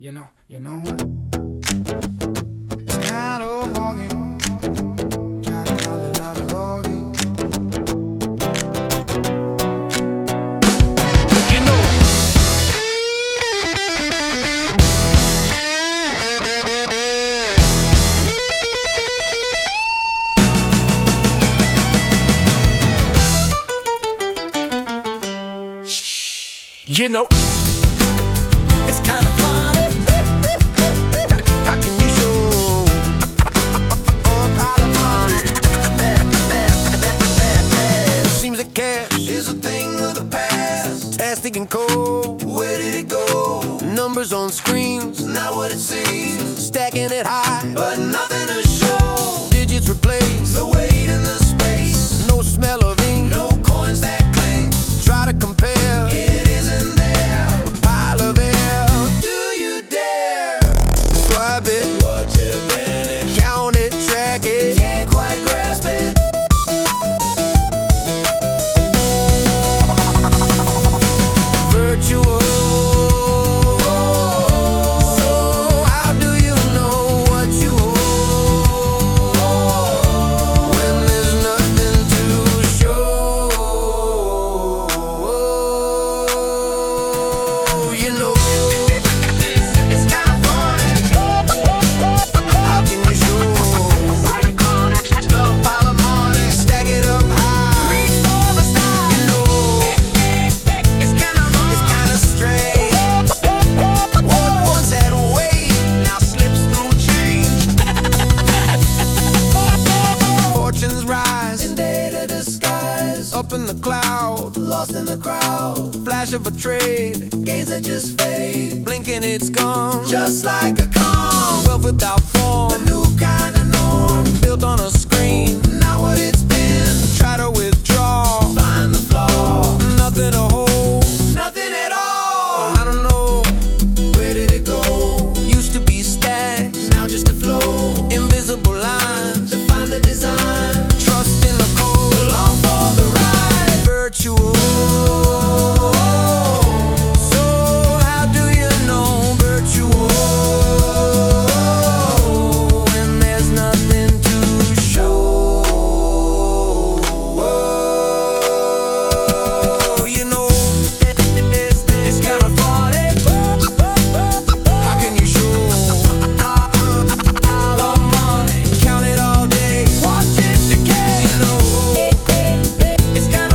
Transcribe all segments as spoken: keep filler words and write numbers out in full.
You know, you know what? It's kind of foggy. Try to call it out of foggy. You know. You know. It's kind of funny. How can you show all kind of money? Seems that cash is a thing of the past. Plastic and cold, where did it go? Numbers on screens, not what it seems. Stacking it high, but nothing to show. Digits replace the weight in the space. No smell of ink, no coins that clink. Try to compare, it isn't there. Watch it finish. Count it, track it. Can't quite grasp it. Virtual. So how do you know what you owe when there's nothing to show? You know. Up in the cloud, lost in the crowd. Flash of a trade, gains that just fade. Blinking, it's gone, just like a calm. Wealth without form, a new kind of norm. Built on a screen, not what it's been. Try to withdraw, find the flaw. Nothing to hold, nothing at all. I don't know, where did it go? Used to be stacks, now just a flow. Invisible lines, to find the design. Trust in the code, long for the ride. Virtual. So how do you know virtual when there's nothing to show? You know, it's, it's kind of funny. How can you show all the money? Count it all day, watch it decay. You know, it's kind of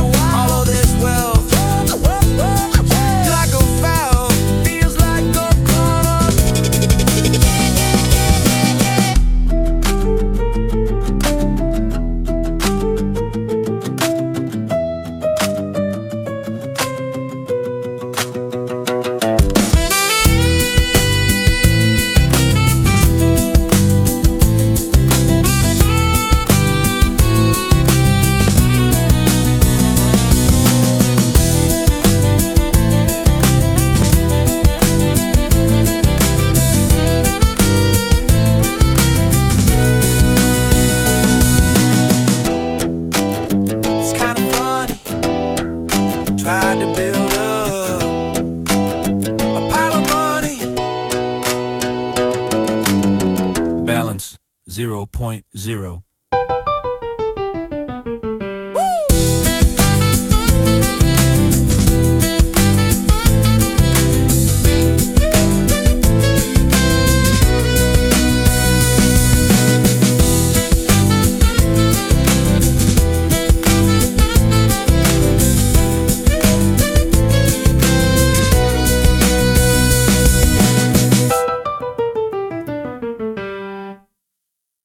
tried to build up a pile of money. Balance zero point zero.